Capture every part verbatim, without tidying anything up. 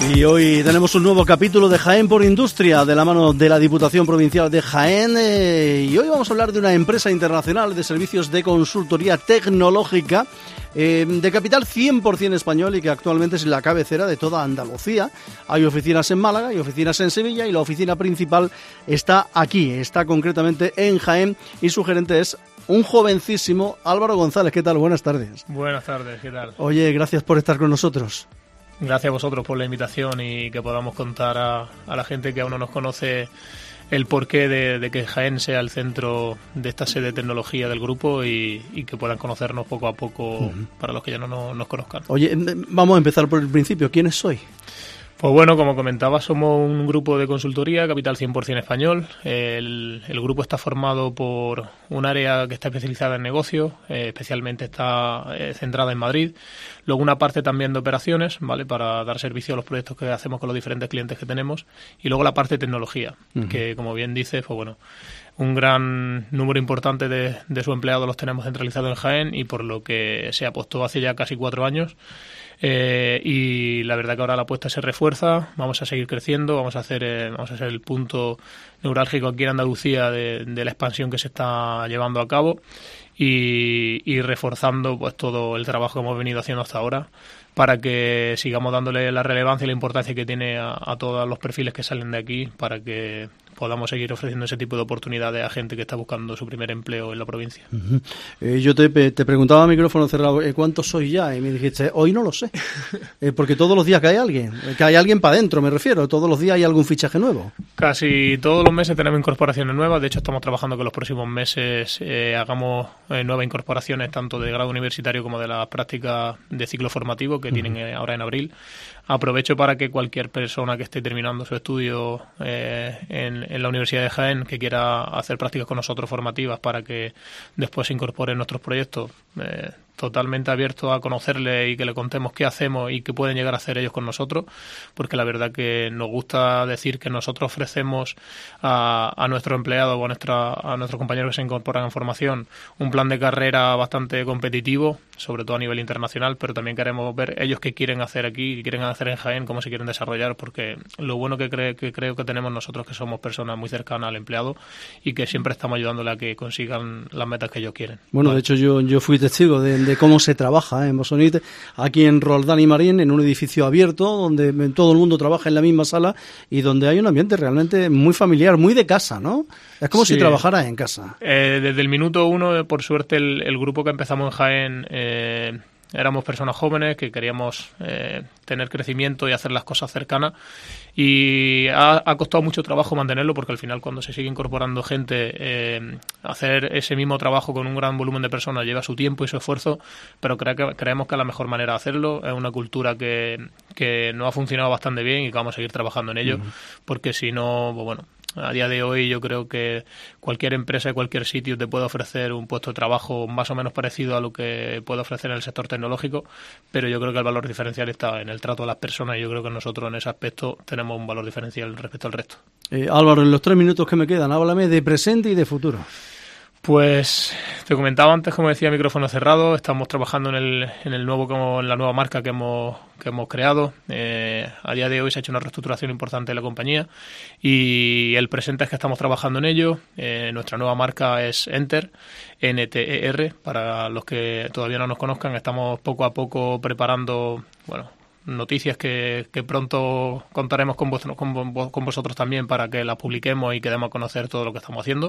Y hoy tenemos un nuevo capítulo de Jaén por Industria, de la mano de la Diputación Provincial de Jaén. Eh, y hoy vamos a hablar de una empresa internacional de servicios de consultoría tecnológica, eh, de capital cien por ciento español y que actualmente es la cabecera de toda Andalucía. Hay oficinas en Málaga y oficinas en Sevilla, y la oficina principal está aquí, está concretamente en Jaén, y su gerente es un jovencísimo Álvaro González. ¿Qué tal? Buenas tardes. Buenas tardes, ¿qué tal? Oye, gracias por estar con nosotros. Gracias a vosotros por la invitación y que podamos contar a, a la gente que aún no nos conoce el porqué de, de que Jaén sea el centro de esta sede de tecnología del grupo y, y que puedan conocernos poco a poco, uh-huh, para los que ya no nos, nos conozcan. Oye, vamos a empezar por el principio. ¿Quiénes sois? Pues bueno, como comentaba, somos un grupo de consultoría, capital cien por ciento español. El, el grupo está formado por un área que está especializada en negocios, eh, especialmente está eh, centrada en Madrid. Luego una parte también de operaciones, ¿vale?, para dar servicio a los proyectos que hacemos con los diferentes clientes que tenemos. Y luego la parte de tecnología, uh-huh, que como bien dices, pues bueno, un gran número importante de, de sus empleados los tenemos centralizados en Jaén, y por lo que se apostó hace ya casi cuatro años. Eh, y la verdad que ahora la apuesta se refuerza, vamos a seguir creciendo, vamos a hacer eh, vamos a ser el punto neurálgico aquí en Andalucía de, de la expansión que se está llevando a cabo, y, y reforzando pues todo el trabajo que hemos venido haciendo hasta ahora para que sigamos dándole la relevancia y la importancia que tiene a, a todos los perfiles que salen de aquí, para que podamos seguir ofreciendo ese tipo de oportunidades a gente que está buscando su primer empleo en la provincia. Uh-huh. Eh, yo te, te preguntaba a micrófono cerrado, eh, ¿cuántos sois ya? Y me dijiste, hoy no lo sé, eh, porque todos los días que hay alguien, que hay alguien para adentro, me refiero, todos los días hay algún fichaje nuevo. Casi todos los meses tenemos incorporaciones nuevas. De hecho, estamos trabajando que los próximos meses eh, hagamos eh, nuevas incorporaciones, tanto de grado universitario como de las prácticas de ciclo formativo que uh-huh. tienen eh, ahora en abril. Aprovecho para que cualquier persona que esté terminando su estudio eh, en, en la Universidad de Jaén, que quiera hacer prácticas con nosotros formativas para que después se incorpore en nuestros proyectos, eh, totalmente abierto a conocerle y que le contemos qué hacemos y qué pueden llegar a hacer ellos con nosotros, porque la verdad que nos gusta decir que nosotros ofrecemos a, a nuestros empleados o a, nuestra, a nuestros compañeros que se incorporan en formación un plan de carrera bastante competitivo, sobre todo a nivel internacional, pero también queremos ver ellos qué quieren hacer aquí, qué quieren hacer en Jaén, cómo se quieren desarrollar, porque lo bueno que, cre- que creo que tenemos nosotros que somos personas muy cercanas al empleado y que siempre estamos ayudándole a que consigan las metas que ellos quieren. Bueno, vale. De hecho yo, yo fui testigo de, de cómo se trabaja, ¿eh? en Bosonite, aquí en Roldán y Marín, en un edificio abierto donde todo el mundo trabaja en la misma sala y donde hay un ambiente realmente muy familiar, muy de casa, ¿no? Es como sí. si trabajaras en casa. Eh, desde el minuto uno, por suerte, el, el grupo que empezamos en Jaén, eh, éramos personas jóvenes que queríamos eh, tener crecimiento y hacer las cosas cercanas, y ha, ha costado mucho trabajo mantenerlo, porque al final cuando se sigue incorporando gente, eh, hacer ese mismo trabajo con un gran volumen de personas lleva su tiempo y su esfuerzo, pero cre- que, creemos que es la mejor manera de hacerlo. Es una cultura que, que nos ha funcionado bastante bien y que vamos a seguir trabajando en ello, uh-huh. porque si no, pues bueno, a día de hoy yo creo que cualquier empresa y cualquier sitio te puede ofrecer un puesto de trabajo más o menos parecido a lo que puede ofrecer en el sector tecnológico, pero yo creo que el valor diferencial está en el trato de las personas, y yo creo que nosotros en ese aspecto tenemos un valor diferencial respecto al resto. Eh, Álvaro, en los tres minutos que me quedan, háblame de presente y de futuro. Pues te comentaba antes, como decía, micrófono cerrado. Estamos trabajando en el, en el nuevo, como en la nueva marca que hemos que hemos creado. Eh, a día de hoy se ha hecho una reestructuración importante de la compañía, y el presente es que estamos trabajando en ello. Eh, nuestra nueva marca es Enter, N T E R, para los que todavía no nos conozcan. Estamos poco a poco preparando, bueno, noticias que, que pronto contaremos con, vos, con, con vosotros también, para que las publiquemos y que demos a conocer todo lo que estamos haciendo.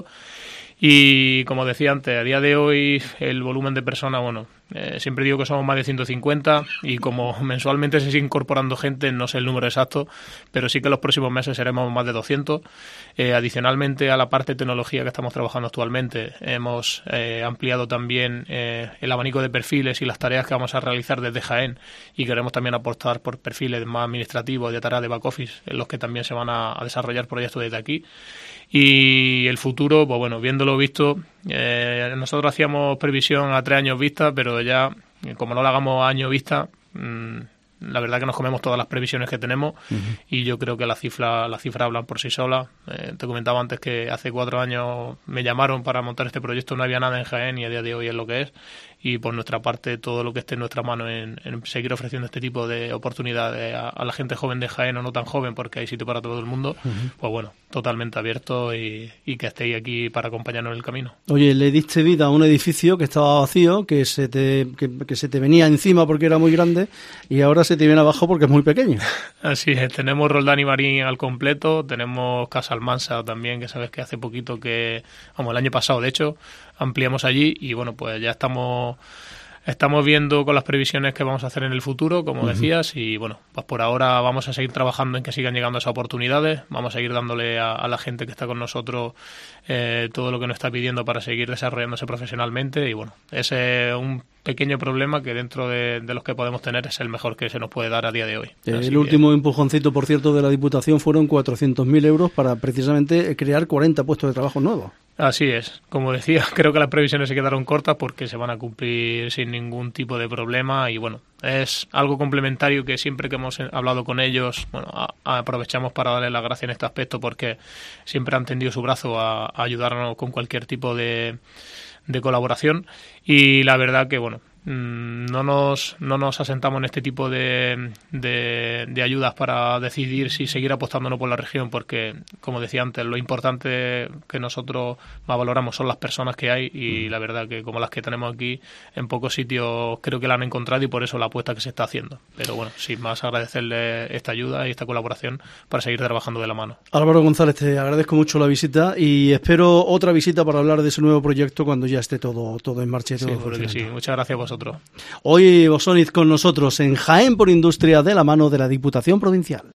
Y como decía antes, a día de hoy el volumen de personas, bueno, eh, siempre digo que somos más de ciento cincuenta, y como mensualmente se sigue incorporando gente, no sé el número exacto, pero sí que en los próximos meses seremos más de doscientos. Eh, adicionalmente a la parte de tecnología que estamos trabajando actualmente, hemos eh, ampliado también eh, el abanico de perfiles y las tareas que vamos a realizar desde Jaén, y queremos también apostar por perfiles más administrativos, de tareas de back office, en los que también se van a, a desarrollar proyectos desde aquí. Y el futuro, pues bueno, viéndolo visto, eh, nosotros hacíamos previsión a tres años vista, pero ya, como no lo hagamos a año vista, mmm, la verdad que nos comemos todas las previsiones que tenemos, uh-huh. y yo creo que las cifras las cifras hablan por sí solas. Eh, te comentaba antes que hace cuatro años me llamaron para montar este proyecto, no había nada en Jaén, y a día de hoy es lo que es, y por nuestra parte todo lo que esté en nuestra mano en, en seguir ofreciendo este tipo de oportunidades a, a la gente joven de Jaén o no tan joven, porque hay sitio para todo el mundo, uh-huh. pues bueno, totalmente abierto y, y que estéis aquí para acompañarnos en el camino. Oye, le diste vida a un edificio que estaba vacío, que se te que, que se te venía encima porque era muy grande y ahora se te viene abajo porque es muy pequeño. Así es, tenemos Roldán y Marín al completo, tenemos Casa Almansa también, que sabes que hace poquito que, vamos, el año pasado de hecho, ampliamos allí y bueno, pues ya estamos estamos viendo con las previsiones que vamos a hacer en el futuro, como uh-huh. decías, y bueno, pues por ahora vamos a seguir trabajando en que sigan llegando esas oportunidades, vamos a seguir dándole a, a la gente que está con nosotros eh, todo lo que nos está pidiendo para seguir desarrollándose profesionalmente y bueno, ese es un pequeño problema que dentro de, de los que podemos tener es el mejor que se nos puede dar a día de hoy. El Así último que... empujoncito, por cierto, de la Diputación fueron cuatrocientos mil euros para precisamente crear cuarenta puestos de trabajo nuevos. Así es, como decía, creo que las previsiones se quedaron cortas porque se van a cumplir sin ningún tipo de problema y bueno, es algo complementario que siempre que hemos hablado con ellos, bueno, a, a aprovechamos para darles las gracias en este aspecto porque siempre han tendido su brazo a, a ayudarnos con cualquier tipo de, de colaboración y la verdad que bueno, no nos no nos asentamos en este tipo de, de, de ayudas para decidir si seguir apostando o no por la región porque, como decía antes, lo importante que nosotros más valoramos son las personas que hay y la verdad que como las que tenemos aquí en pocos sitios creo que la han encontrado y por eso la apuesta que se está haciendo. Pero bueno, sin más agradecerle esta ayuda y esta colaboración para seguir trabajando de la mano. Álvaro González, te agradezco mucho la visita y espero otra visita para hablar de ese nuevo proyecto cuando ya esté todo, todo en marcha y todo sí, creo que sí. Muchas gracias a vosotros. Hoy Bosoniz con nosotros en Jaén por Industria de la mano de la Diputación Provincial.